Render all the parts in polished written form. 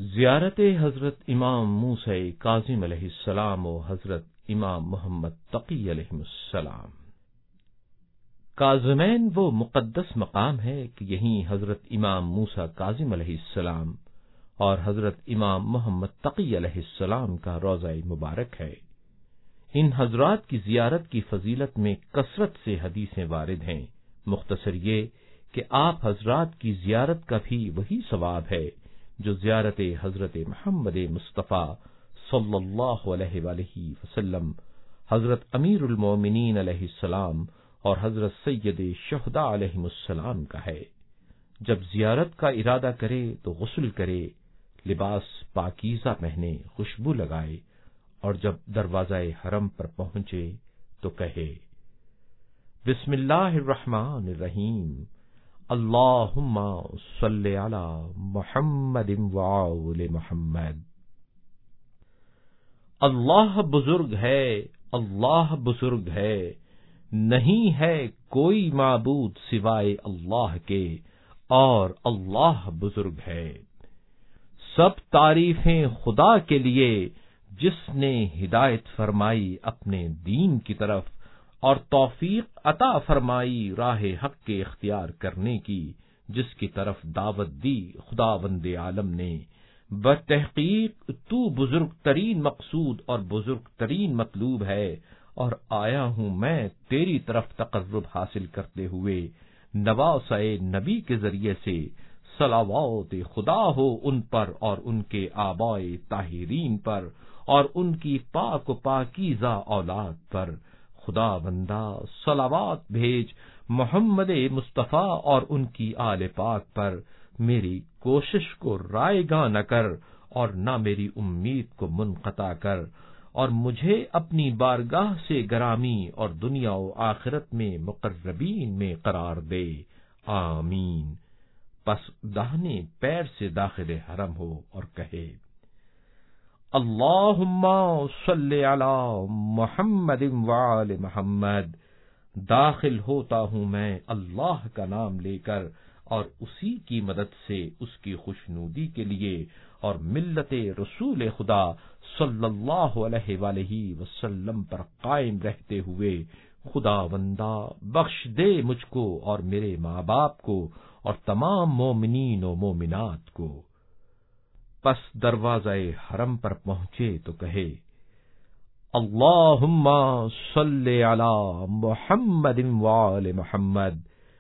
زیارت حضرت امام موسیٰ کاظم علیہ السلام و حضرت امام محمد تقی علیہ السلام۔ کاظمین وہ مقدس مقام ہے کہ یہیں حضرت امام موسیٰ کاظم علیہ السلام اور حضرت امام محمد تقی علیہ السلام کا روضہ مبارک ہے۔ ان حضرات کی زیارت کی فضیلت میں کثرت سے حدیثیں وارد ہیں۔ مختصر یہ کہ آپ حضرات کی زیارت کا بھی وہی ثواب ہے جو زیارت حضرت محمد مصطفیٰ صلی اللہ علیہ وآلہ وسلم، حضرت امیر المومنین علیہ السلام اور حضرت سید شہداء علیہ السلام کا ہے۔ جب زیارت کا ارادہ کرے تو غسل کرے، لباس پاکیزہ پہنے، خوشبو لگائے، اور جب دروازہ حرم پر پہنچے تو کہے: بسم اللہ الرحمن الرحیم، اللہم صلی علی محمد وآل محمد۔ اللہ بزرگ ہے، اللہ بزرگ ہے، نہیں ہے کوئی معبود سوائے اللہ کے، اور اللہ بزرگ ہے۔ سب تعریفیں خدا کے لیے جس نے ہدایت فرمائی اپنے دین کی طرف اور توفیق عطا فرمائی راہ حق کے اختیار کرنے کی، جس کی طرف دعوت دی خداوند عالم نے۔ بتحقیق تو بزرگ ترین مقصود اور بزرگ ترین مطلوب ہے، اور آیا ہوں میں تیری طرف تقرب حاصل کرتے ہوئے نواسۂ نبی کے ذریعے سے۔ صلوات خدا ہو ان پر اور ان کے آبائے طاہرین پر اور ان کی پاک و پاکیزہ اولاد پر۔ خدا بندہ صلوات بھیج محمد مصطفیٰ اور ان کی آل پاک پر۔ میری کوشش کو رائے گاں نہ کر اور نہ میری امید کو منقطع کر، اور مجھے اپنی بارگاہ سے گرامی اور دنیا و آخرت میں مقربین میں قرار دے، آمین۔ پس داہنے پیر سے داخل حرم ہو اور کہے: اللہم صلی علی محمد وآل محمد۔ داخل ہوتا ہوں میں اللہ کا نام لے کر اور اسی کی مدد سے اس کی خوشنودی کے لیے اور ملت رسول خدا صلی اللہ علیہ وآلہ وسلم پر قائم رہتے ہوئے۔ خدا بندہ بخش دے مجھ کو اور میرے ماں باپ کو اور تمام مومنین و مومنات کو۔ پس دروازہ حرم پر پہنچے تو کہے: اللہم صلی علی محمد وآل محمد۔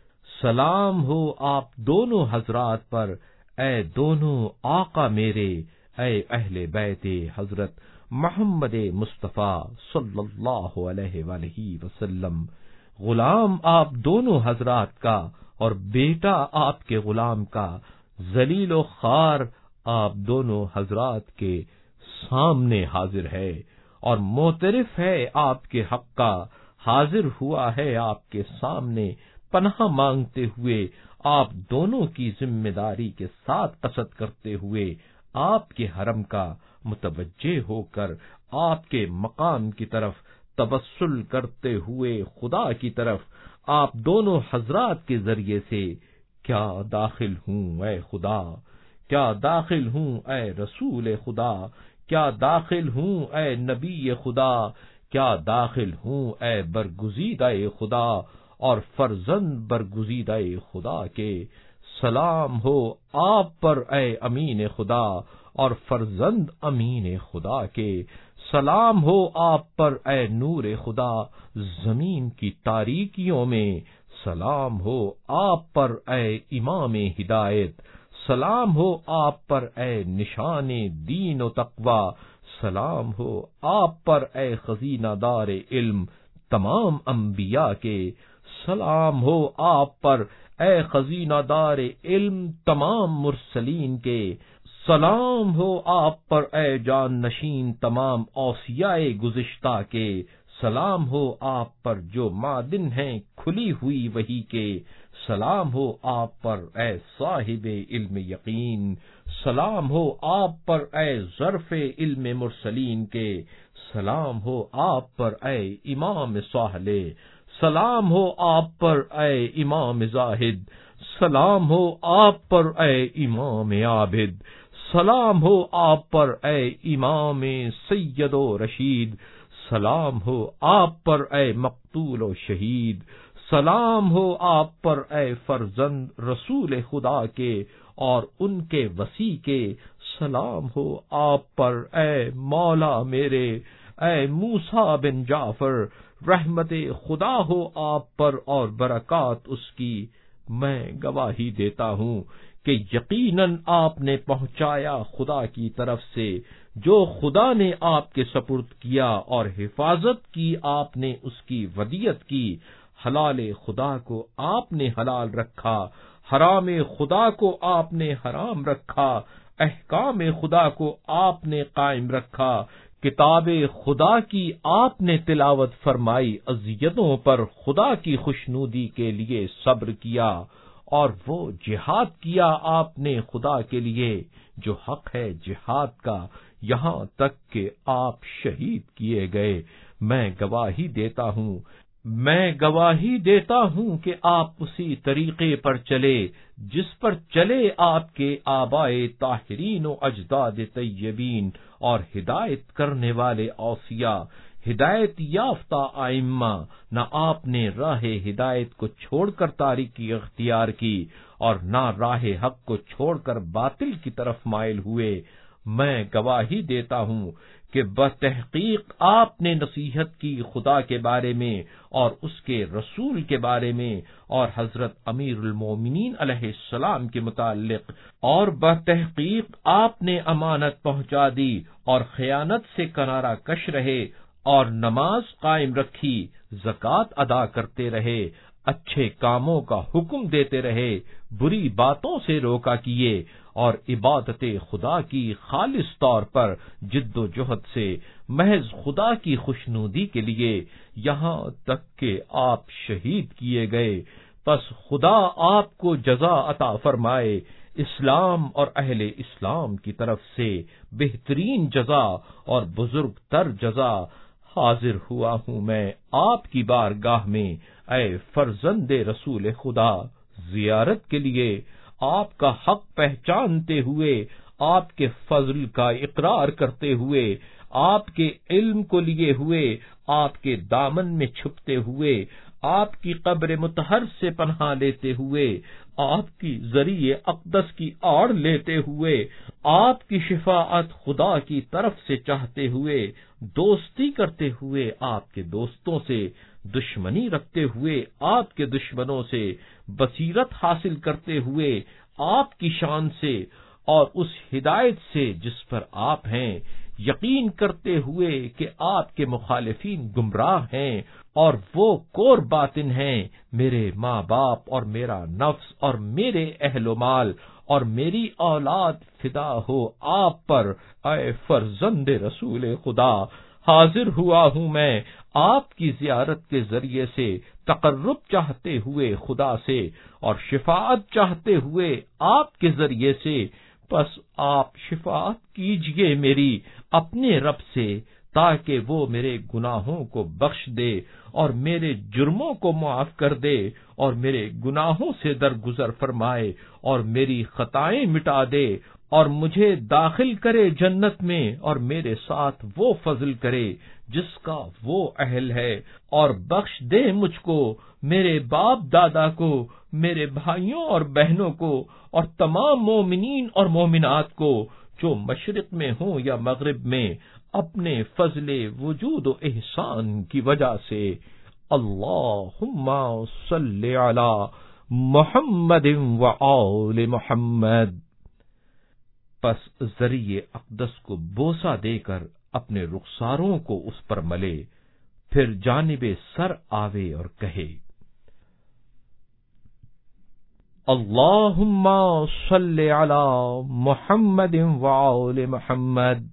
سلام ہو آپ دونوں حضرات پر، اے دونوں آقا میرے، اے اہل بیت حضرت محمد مصطفیٰ صلی اللہ علیہ وآلہ وسلم۔ غلام آپ دونوں حضرات کا اور بیٹا آپ کے غلام کا، ذلیل و خوار آپ دونوں حضرات کے سامنے حاضر ہے، اور معترف ہے آپ کے حق کا، حاضر ہوا ہے آپ کے سامنے پناہ مانگتے ہوئے، آپ دونوں کی ذمہ داری کے ساتھ قصد کرتے ہوئے، آپ کے حرم کا متوجہ ہو کر آپ کے مقام کی طرف توسل کرتے ہوئے خدا کی طرف آپ دونوں حضرات کے ذریعے سے کیا داخل ہوں اے خدا، کیا داخل ہوں اے رسول خدا، کیا داخل ہوں اے نبی خدا، کیا داخل ہوں اے برگزیدہ خدا اور فرزند برگزیدہ خدا کے۔ سلام ہو آپ پر اے امین خدا اور فرزند امین خدا کے۔ سلام ہو آپ پر اے نور خدا زمین کی تاریکیوں میں۔ سلام ہو آپ پر اے امام ہدایت۔ سلام ہو آپ پر اے نشان دین و تقوی۔ سلام ہو آپ پر اے خزینہ دار علم تمام انبیاء کے۔ سلام ہو آپ پر اے خزینہ دار علم تمام مرسلین کے۔ سلام ہو آپ پر اے جان نشین تمام اوصیاء گزشتہ کے۔ سلام ہو آپ پر جو معدن ہیں کھلی ہوئی وحی کے۔ سلام ہو آپ پر اے صاحب علم یقین۔ سلام ہو آپ پر اے ظرف علم مرسلین کے۔ سلام ہو آپ پر اے امام صالح۔ سلام ہو آپ پر اے امام زاہد۔ سلام ہو آپ پر اے امام عابد۔ سلام ہو آپ پر اے امام سید و رشید، سلام ہو آپ پر اے مقتول و شہید، سلام ہو آپ پر اے فرزند رسول خدا کے اور ان کے وصی کے، سلام ہو آپ پر اے مولا میرے اے موسیٰ بن جعفر، رحمت خدا ہو آپ پر اور برکات اس کی۔ میں گواہی دیتا ہوں کہ یقیناً آپ نے پہنچایا خدا کی طرف سے جو خدا نے آپ کے سپرد کیا، اور حفاظت کی آپ نے اس کی ودیعت کی۔ حلال خدا کو آپ نے حلال رکھا، حرام خدا کو آپ نے حرام رکھا، احکام خدا کو آپ نے قائم رکھا، کتاب خدا کی آپ نے تلاوت فرمائی، اذیتوں پر خدا کی خوشنودی کے لیے صبر کیا، اور وہ جہاد کیا آپ نے خدا کے لیے جو حق ہے جہاد کا، یہاں تک کہ آپ شہید کیے گئے۔ میں گواہی دیتا ہوں کہ آپ اسی طریقے پر چلے جس پر چلے آپ کے آبائے طاہرین و اجداد طیبین اور ہدایت کرنے والے اوصیاء، ہدایت یافتہ ائمہ۔ نہ آپ نے راہ ہدایت کو چھوڑ کر تاریکی اختیار کی اور نہ راہ حق کو چھوڑ کر باطل کی طرف مائل ہوئے۔ میں گواہی دیتا ہوں کہ بتحقیق آپ نے نصیحت کی خدا کے بارے میں اور اس کے رسول کے بارے میں اور حضرت امیر المومنین علیہ السلام کے متعلق، اور بتحقیق آپ نے امانت پہنچا دی اور خیانت سے کنارہ کش رہے اور نماز قائم رکھی، زکوٰۃ ادا کرتے رہے، اچھے کاموں کا حکم دیتے رہے، بری باتوں سے روکا کیے، اور عبادت خدا کی خالص طور پر جد و جہد سے محض خدا کی خوشنودی کے لیے، یہاں تک کہ آپ شہید کیے گئے۔ پس خدا آپ کو جزا عطا فرمائے۔ اسلام اور اہل اسلام کی طرف سے بہترین جزا اور بزرگ تر جزا حاضر ہوا ہوں میں آپ کی بارگاہ میں اے فرزند رسول خدا، زیارت کے لیے، آپ کا حق پہچانتے ہوئے، آپ کے فضل کا اقرار کرتے ہوئے، آپ کے علم کو لیے ہوئے، آپ کے دامن میں چھپتے ہوئے، آپ کی قبر مطہر سے پناہ لیتے ہوئے، آپ کی ذریعہ اقدس کی آڑ لیتے ہوئے، آپ کی شفاعت خدا کی طرف سے چاہتے ہوئے، دوستی کرتے ہوئے آپ کے دوستوں سے، دشمنی رکھتے ہوئے آپ کے دشمنوں سے، بصیرت حاصل کرتے ہوئے آپ کی شان سے اور اس ہدایت سے جس پر آپ ہیں، یقین کرتے ہوئے کہ آپ کے مخالفین گمراہ ہیں اور وہ کور باطن ہیں، میرے ماں باپ اور میرا نفس اور میرے اہل و مال اور میری اولاد فدا ہو آپ پر اے فرزند رسول خدا۔ حاضر ہوا ہوں میں آپ کی زیارت کے ذریعے سے تقرب چاہتے ہوئے خدا سے اور شفاعت چاہتے ہوئے آپ کے ذریعے سے، پس آپ شفاعت کیجئے میری اپنے رب سے تاکہ وہ میرے گناہوں کو بخش دے اور میرے جرموں کو معاف کر دے اور میرے گناہوں سے درگزر فرمائے اور میری خطائیں مٹا دے اور مجھے داخل کرے جنت میں اور میرے ساتھ وہ فضل کرے جس کا وہ اہل ہے، اور بخش دے مجھ کو، میرے باپ دادا کو، میرے بھائیوں اور بہنوں کو اور تمام مومنین اور مومنات کو جو مشرق میں ہوں یا مغرب میں، اپنے فضل وجود و احسان کی وجہ سے۔ اللہم صلی علی محمد و آل محمد۔ پس ذریعہ اقدس کو بوسہ دے کر اپنے رخساروں کو اس پر ملے، پھر جانب سر آوے اور کہے: اللہم صلی علی محمد و آل محمد۔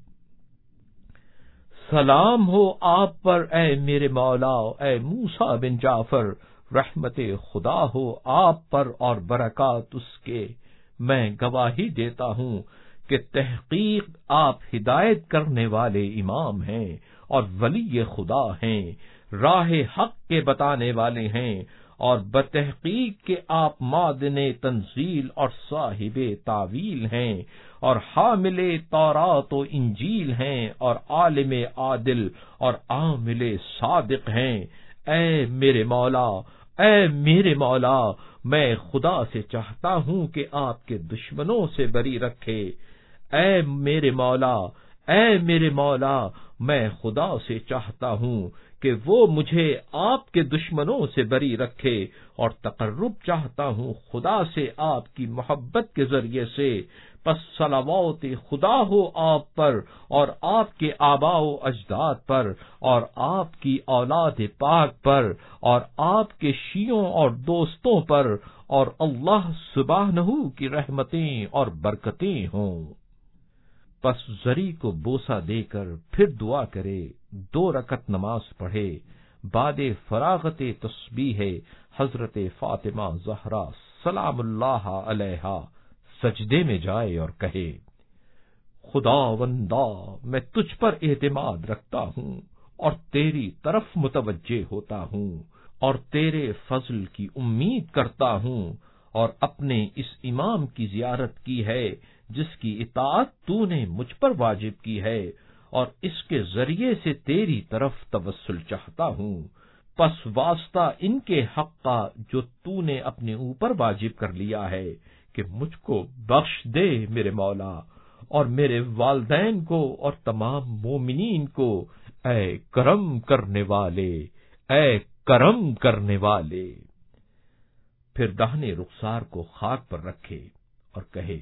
سلام ہو آپ پر اے میرے مولا اے موسیٰ بن جعفر، رحمت خدا ہو آپ پر اور برکات اس کے۔ میں گواہی دیتا ہوں کہ تحقیق آپ ہدایت کرنے والے امام ہیں اور ولی خدا ہیں، راہ حق کے بتانے والے ہیں اور بتحقیق کہ آپ معدن تنزیل اور صاحب تعویل ہیں، اور حامل تورات و انجیل ہیں، اور عالم عادل اور عامل صادق ہیں۔ اے میرے مولا، اے میرے مولا، میں خدا سے چاہتا ہوں کہ آپ کے دشمنوں سے بری رکھے۔ اے میرے مولا، اے میرے مولا، میں خدا سے چاہتا ہوں کہ وہ مجھے آپ کے دشمنوں سے بری رکھے، اور تقرب چاہتا ہوں خدا سے آپ کی محبت کے ذریعے سے۔ پس صلوات خدا ہو آپ پر، اور آپ کے آباء و اجداد پر، اور آپ کی اولاد پاک پر، اور آپ کے شیعوں اور دوستوں پر، اور اللہ سبحانہ کی رحمتیں اور برکتیں ہوں۔ پس زری کو بوسہ دے کر پھر دعا کرے، 2 رکعت نماز پڑھے، بعد فراغت تسبیح حضرت فاطمہ زہرا سلام اللہ علیہا سجدے میں جائے اور کہے: خداوندا، میں تجھ پر اعتماد رکھتا ہوں اور تیری طرف متوجہ ہوتا ہوں، اور تیرے فضل کی امید کرتا ہوں، اور اپنے اس امام کی زیارت کی ہے جس کی اطاعت تو نے مجھ پر واجب کی ہے، اور اس کے ذریعے سے تیری طرف توسل چاہتا ہوں۔ پس واسطہ ان کے حق کا جو تو نے اپنے اوپر واجب کر لیا ہے کہ مجھ کو بخش دے میرے مولا، اور میرے والدین کو اور تمام مومنین کو، اے کرم کرنے والے، اے کرم کرنے والے۔ پھر داہنے رخسار کو خاک پر رکھے اور کہے: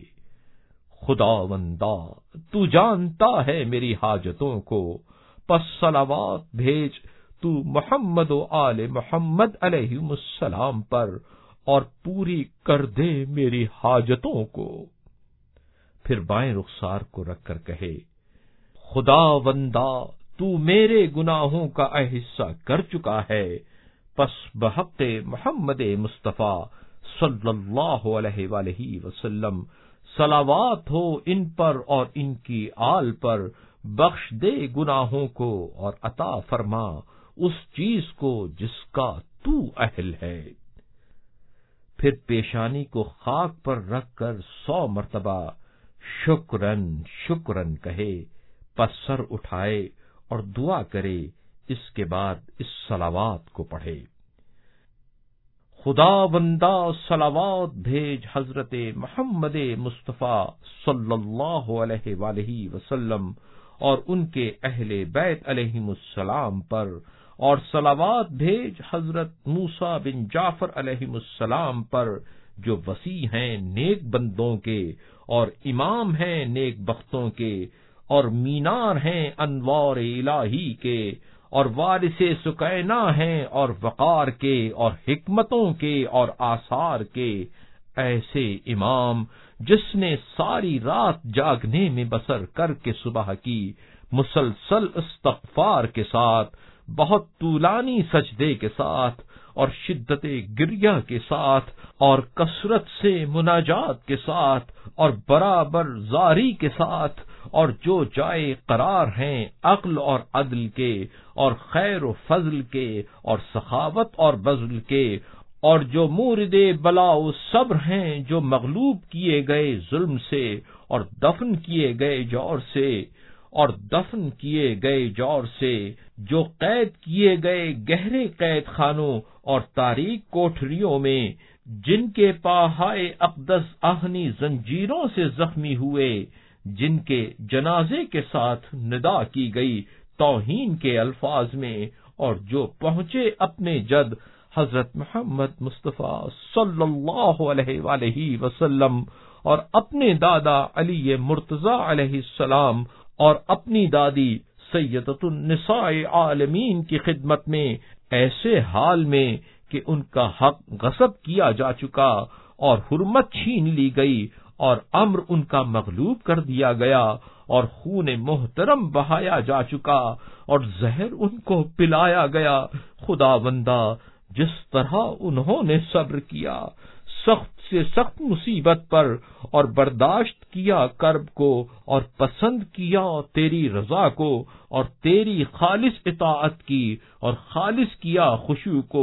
خداوندا، تو جانتا ہے میری حاجتوں کو، پس صلوات بھیج تو محمد و آل محمد علیہم السلام پر، اور پوری کر دے میری حاجتوں کو۔ پھر بائیں رخسار کو رکھ کر کہے: خداوندا، تو میرے گناہوں کا احصہ کر چکا ہے، پس بحق محمد مصطفیٰ صلی اللہ علیہ وآلہ وسلم صلوات ہو ان پر اور ان کی آل پر، بخش دے گناہوں کو اور عطا فرما اس چیز کو جس کا تو اہل ہے۔ پھر پیشانی کو خاک پر رکھ کر 100 مرتبہ شکرن شکرن کہے، پس سر اٹھائے اور دعا کرے، اس کے بعد اس صلوات کو پڑھے: خدا بندہ صلوات بھیج حضرت محمد مصطفیٰ صلی اللہ علیہ وآلہ وسلم اور ان کے اہل بیت علیہم السلام پر، اور صلوات بھیج حضرت موسیٰ بن جعفر علیہم السلام پر، جو وسیع ہیں نیک بندوں کے اور امام ہیں نیک بختوں کے، اور مینار ہیں انوار الہی کے، اور وارث سکینہ ہیں اور وقار کے اور حکمتوں کے اور آثار کے، ایسے امام جس نے ساری رات جاگنے میں بسر کر کے صبح کی مسلسل استغفار کے ساتھ، بہت طولانی سجدے کے ساتھ اور شدت گریہ کے ساتھ اور کثرت سے مناجات کے ساتھ اور برابر زاری کے ساتھ، اور جو جائے قرار ہیں عقل اور عدل کے اور خیر و فضل کے اور سخاوت اور بذل کے، اور جو مورد بلا و صبر ہیں، جو مغلوب کیے گئے ظلم سے اور دفن کیے گئے جور سے، جو قید کیے گئے گہرے قید خانوں اور تاریک کوٹھریوں میں، جن کے پاہائے اقدس آہنی زنجیروں سے زخمی ہوئے، جن کے جنازے کے ساتھ ندا کی گئی توہین کے الفاظ میں، اور جو پہنچے اپنے جد حضرت محمد مصطفیٰ صلی اللہ علیہ وآلہ وسلم اور اپنے دادا علی مرتضی علیہ السلام اور اپنی دادی سیدۃ النساء عالمین کی خدمت میں، ایسے حال میں کہ ان کا حق غصب کیا جا چکا اور حرمت چھین لی گئی اور امر ان کا مغلوب کر دیا گیا اور خون محترم بہایا جا چکا اور زہر ان کو پلایا گیا، خدا بندہ جس طرح انہوں نے صبر کیا سخت سے سخت مصیبت پر اور برداشت کیا کرب کو اور پسند کیا تیری رضا کو اور تیری خالص اطاعت کی اور خالص کیا خشوع کو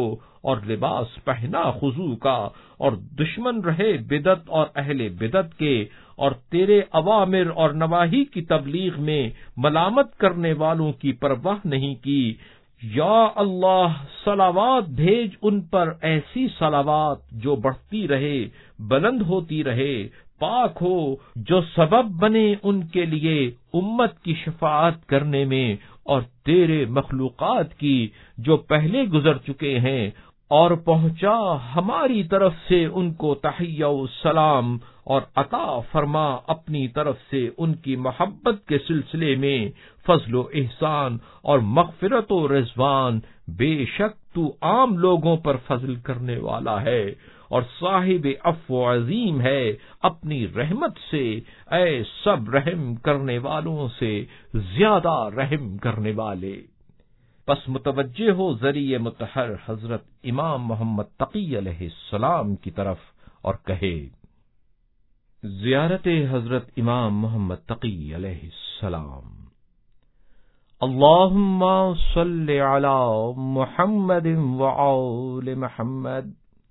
اور لباس پہنا خضوع کا، اور دشمن رہے بدعت اور اہل بدعت کے، اور تیرے اوامر اور نواہی کی تبلیغ میں ملامت کرنے والوں کی پرواہ نہیں کی۔ یا اللہ، صلوات بھیج ان پر، ایسی صلوات جو بڑھتی رہے، بلند ہوتی رہے، پاک ہو، جو سبب بنے ان کے لیے امت کی شفاعت کرنے میں، اور تیرے مخلوقات کی جو پہلے گزر چکے ہیں، اور پہنچا ہماری طرف سے ان کو تحیہ و سلام، اور عطا فرما اپنی طرف سے ان کی محبت کے سلسلے میں فضل و احسان اور مغفرت و رضوان۔ بے شک تو عام لوگوں پر فضل کرنے والا ہے اور صاحب عفو عظیم ہے، اپنی رحمت سے اے سب رحم کرنے والوں سے زیادہ رحم کرنے والے۔ پس متوجہ ہو ذریعہ مطہر حضرت امام محمد تقی علیہ السلام کی طرف اور کہے: زیارت حضرت امام محمد تقی علیہ السلام۔ اللہم صلی علی محمد وآل محمد۔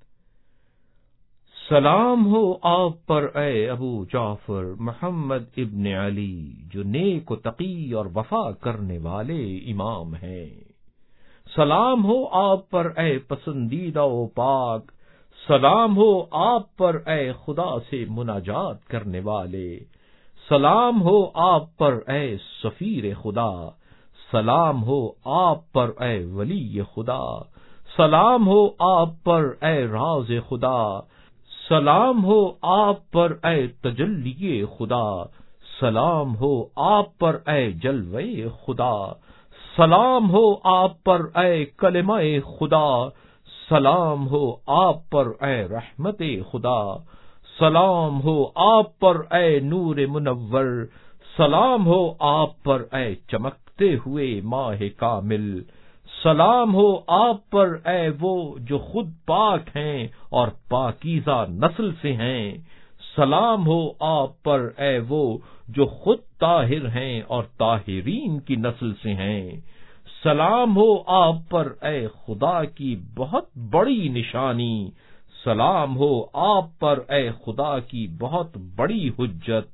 سلام ہو آپ پر اے ابو جعفر محمد ابن علی، جو نیک و تقی اور وفا کرنے والے امام ہیں۔ سلام ہو آپ پر اے پسندیدہ و پاک، سلام ہو آپ پر اے خدا سے مناجات کرنے والے، سلام ہو آپ پر اے سفیر خدا، سلام ہو آپ پر اے ولی خدا، سلام ہو آپ پر اے راز خدا، سلام ہو آپ پر اے تجلی خدا، سلام ہو آپ پر اے جلوے خدا، سلام ہو آپ پر اے کلمہ خدا، سلام ہو آپ پر اے رحمت خدا، سلام ہو آپ پر اے نور منور، سلام ہو آپ پر اے چمکتے ہوئے ماہ کامل، سلام ہو آپ پر اے وہ جو خود پاک ہیں اور پاکیزہ نسل سے ہیں، سلام ہو آپ پر اے وہ جو خود طاہر ہیں اور طاہرین کی نسل سے ہیں، سلام ہو آپ پر اے خدا کی بہت بڑی نشانی، سلام ہو آپ پر اے خدا کی بہت بڑی حجت،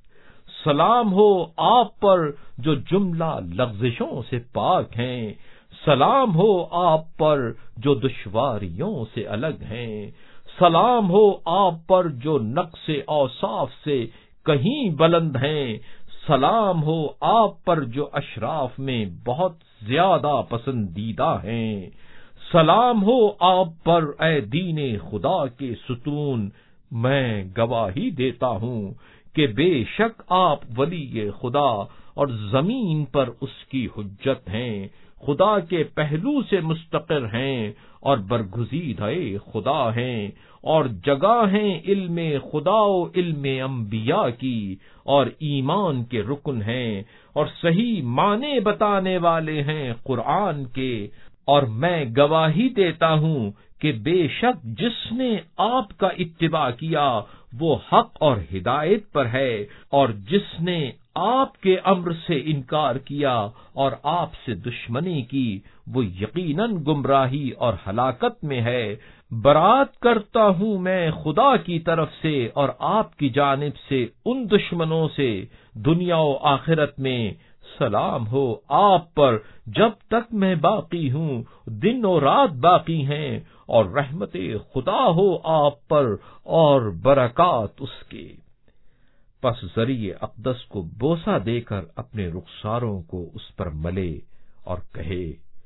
سلام ہو آپ پر جو جملہ لغزشوں سے پاک ہیں، سلام ہو آپ پر جو دشواریوں سے الگ ہیں، سلام ہو آپ پر جو نقص اوصاف سے کہیں بلند ہیں، سلام ہو آپ پر جو اشراف میں بہت زیادہ پسندیدہ ہیں، سلام ہو آپ پر اے دین خدا کے ستون۔ میں گواہی دیتا ہوں کہ بے شک آپ ولی خدا اور زمین پر اس کی حجت ہیں، خدا کے پہلو سے مستقر ہیں اور برگزیدہ خدا ہیں، اور جگہ ہیں علم خدا و علم انبیاء کی، اور ایمان کے رکن ہیں، اور صحیح معنی بتانے والے ہیں قرآن کے۔ اور میں گواہی دیتا ہوں کہ بے شک جس نے آپ کا اتباع کیا وہ حق اور ہدایت پر ہے، اور جس نے آپ کے امر سے انکار کیا اور آپ سے دشمنی کی وہ یقیناً گمراہی اور ہلاکت میں ہے۔ برات کرتا ہوں میں خدا کی طرف سے اور آپ کی جانب سے ان دشمنوں سے دنیا و آخرت میں۔ سلام ہو آپ پر جب تک میں باقی ہوں، دن و رات باقی ہیں، اور رحمت خدا ہو آپ پر اور برکات اس کے۔ پس ذریعہ اقدس کو بوسہ دے کر اپنے رخساروں کو اس پر ملے اور کہے: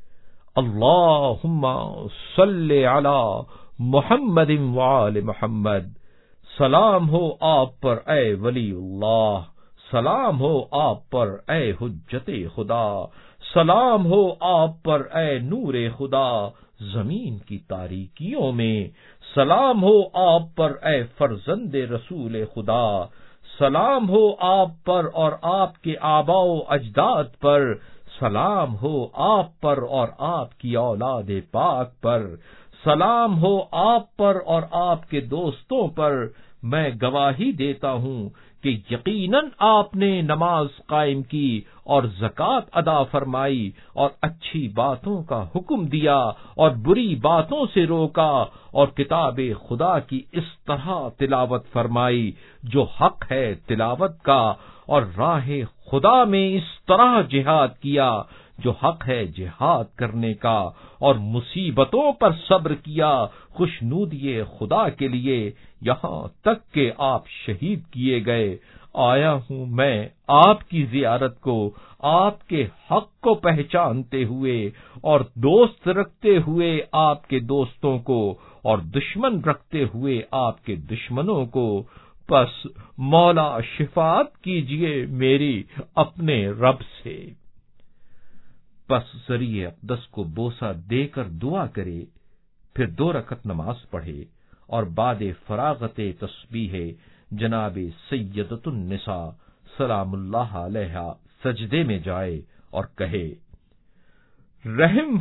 اللہم صلی علی محمد وآل محمد۔ سلام ہو آپ پر اے ولی اللہ، سلام ہو آپ پر اے حجت خدا، سلام ہو آپ پر اے نور خدا زمین کی تاریکیوں میں، سلام ہو آپ پر اے فرزند رسول خدا، سلام ہو آپ پر اور آپ کے آباء و اجداد پر، سلام ہو آپ پر اور آپ کی اولاد پاک پر، سلام ہو آپ پر اور آپ کے دوستوں پر۔ میں گواہی دیتا ہوں کہ یقیناً آپ نے نماز قائم کی اور زکوٰۃ ادا فرمائی اور اچھی باتوں کا حکم دیا اور بری باتوں سے روکا اور کتاب خدا کی اس طرح تلاوت فرمائی جو حق ہے تلاوت کا، اور راہ خدا میں اس طرح جہاد کیا جو حق ہے جہاد کرنے کا، اور مصیبتوں پر صبر کیا خوشنودی خدا کے لیے یہاں تک کہ آپ شہید کیے گئے۔ آیا ہوں میں آپ کی زیارت کو، آپ کے حق کو پہچانتے ہوئے اور دوست رکھتے ہوئے آپ کے دوستوں کو اور دشمن رکھتے ہوئے آپ کے دشمنوں کو، پس مولا شفاعت کیجئے میری اپنے رب سے۔ پس ذریعہ اقدس کو بوسہ دے کر دعا کرے، پھر 2 رکعت نماز پڑھے اور بعد فراغت تسبیح جناب سیدۃ النساء سلام اللہ علیہا سجدے میں جائے اور کہے، رحم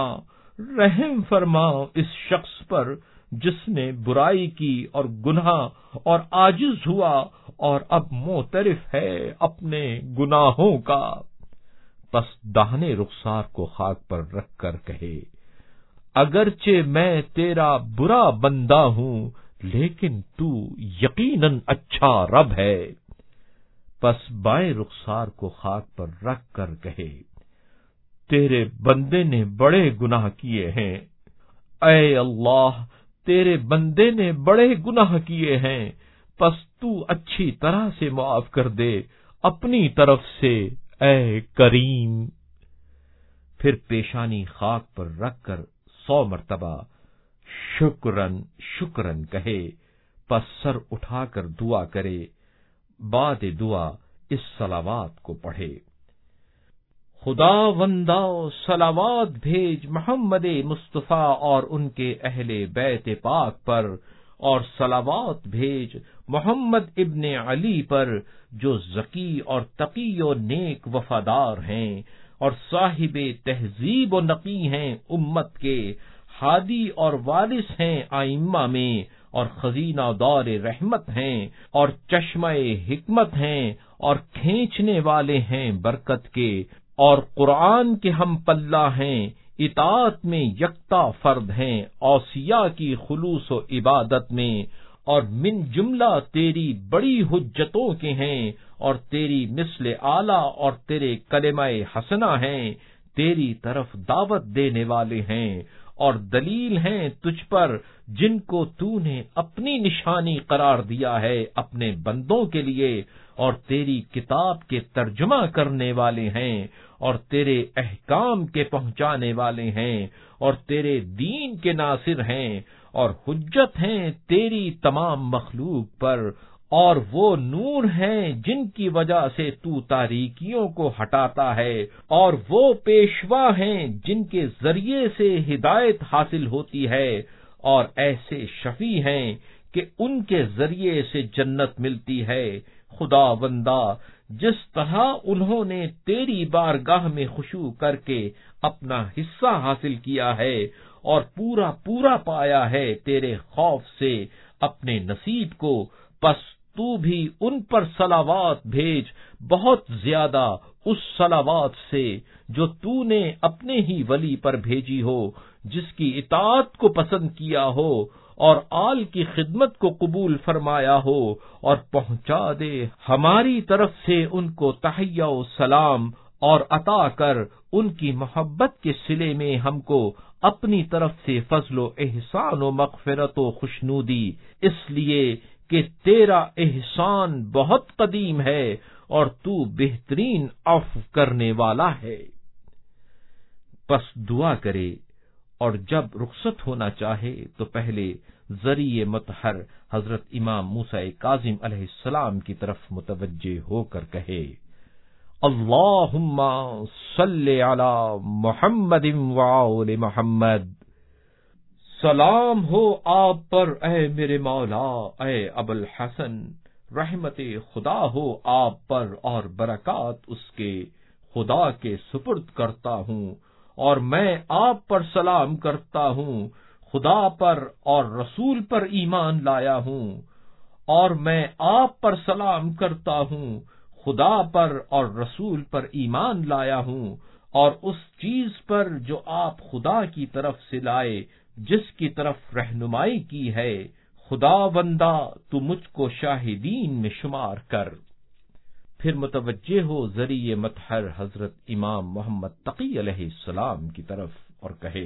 فرما اس شخص پر جس نے برائی کی اور گناہ اور عاجز ہوا اور اب معترف ہے اپنے گناہوں کا۔ پس داہنے رخسار کو خاک پر رکھ کر کہے، اگرچہ میں تیرا برا بندہ ہوں لیکن تو یقیناً اچھا رب ہے۔ پس بائیں رخسار کو خاک پر رکھ کر کہے، تیرے بندے نے بڑے گناہ کیے ہیں، اے اللہ تیرے بندے نے بڑے گناہ کیے ہیں، پس تو اچھی طرح سے معاف کر دے اپنی طرف سے اے کریم۔ پھر پیشانی خاک پر رکھ کر 100 مرتبہ شکرن کہے، پس سر اٹھا کر دعا کرے، بعد دعا اس صلوات کو پڑھے، خدا وندہ صلوات بھیج محمد مصطفیٰ اور ان کے اہل بیت پاک پر، اور صلوات بھیج محمد ابن علی پر جو ذکی اور تقی و نیک وفادار ہیں اور صاحب تہذیب و نقی ہیں امت کے، ہادی اور وارث ہیں ائمہ میں، اور خزینہ دار رحمت ہیں اور چشمہ حکمت ہیں اور کھینچنے والے ہیں برکت کے، اور قرآن کے ہم پلہ ہیں، اطاعت میں یکتا فرد ہیں، اوصیاء کی خلوص و عبادت میں، اور من جملہ تیری بڑی حجتوں کے ہیں، اور تیری مثل اعلیٰ اور تیرے کلمہ حسنہ ہیں، تیری طرف دعوت دینے والے ہیں، اور دلیل ہیں تجھ پر جن کو تو نے اپنی نشانی قرار دیا ہے اپنے بندوں کے لیے، اور تیری کتاب کے ترجمہ کرنے والے ہیں، اور تیرے احکام کے پہنچانے والے ہیں، اور تیرے دین کے ناصر ہیں، اور حجت ہیں تیری تمام مخلوق پر، اور وہ نور ہیں جن کی وجہ سے تو تاریکیوں کو ہٹاتا ہے، اور وہ پیشوا ہیں جن کے ذریعے سے ہدایت حاصل ہوتی ہے، اور ایسے شفیع ہیں کہ ان کے ذریعے سے جنت ملتی ہے۔ خدا بندہ جس طرح انہوں نے تیری بارگاہ میں خشوع کر کے اپنا حصہ حاصل کیا ہے اور پورا پایا ہے تیرے خوف سے اپنے نصیب کو، پس تو بھی ان پر صلوات بھیج بہت زیادہ اس صلوات سے جو تو نے اپنے ہی ولی پر بھیجی ہو، جس کی اطاعت کو پسند کیا ہو اور آل کی خدمت کو قبول فرمایا ہو، اور پہنچا دے ہماری طرف سے ان کو تحیہ و سلام، اور عطا کر ان کی محبت کے صلے میں ہم کو اپنی طرف سے فضل و احسان و مغفرت و خوشنودی، اس لیے کہ تیرا احسان بہت قدیم ہے اور تو بہترین عفو کرنے والا ہے۔ پس دعا کرے اور جب رخصت ہونا چاہے تو پہلے ذریعہ مطہر حضرت امام موسیٰ کاظم علیہ السلام کی طرف متوجہ ہو کر کہے، اللہم صلی علی محمد وآل محمد، سلام ہو آپ پر اے میرے مولا اے ابوالحسن، رحمت خدا ہو آپ پر اور برکات اس کے، خدا کے سپرد کرتا ہوں اور میں آپ پر سلام کرتا ہوں، خدا پر اور رسول پر ایمان لایا ہوں، اور میں آپ پر سلام کرتا ہوں، خدا پر اور رسول پر ایمان لایا ہوں، اور اس چیز پر جو آپ خدا کی طرف سے لائے، جس کی طرف رہنمائی کی ہے، خدا بندہ تو مجھ کو شاہدین میں شمار کر۔ پھر متوجہ ہو ذریعہ مطہر حضرت امام محمد تقی علیہ السلام کی طرف اور کہے،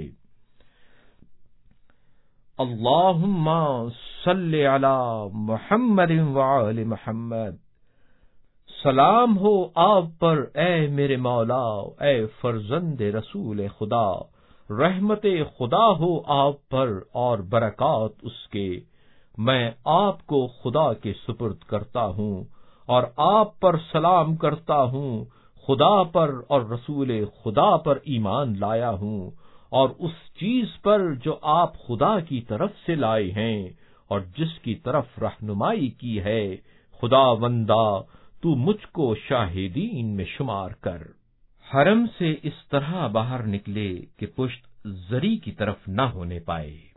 اللہم صلی علی محمد وآل محمد، سلام ہو آپ پر اے میرے مولا، اے فرزند رسول خدا، رحمت خدا ہو آپ پر اور برکات اس کے، میں آپ کو خدا کے سپرد کرتا ہوں اور آپ پر سلام کرتا ہوں، خدا پر اور رسول خدا پر ایمان لایا ہوں، اور اس چیز پر جو آپ خدا کی طرف سے لائے ہیں اور جس کی طرف رہنمائی کی ہے، خدا بندہ تو مجھ کو شاہدین میں شمار کر۔ حرم سے اس طرح باہر نکلے کہ پشت زری کی طرف نہ ہونے پائے۔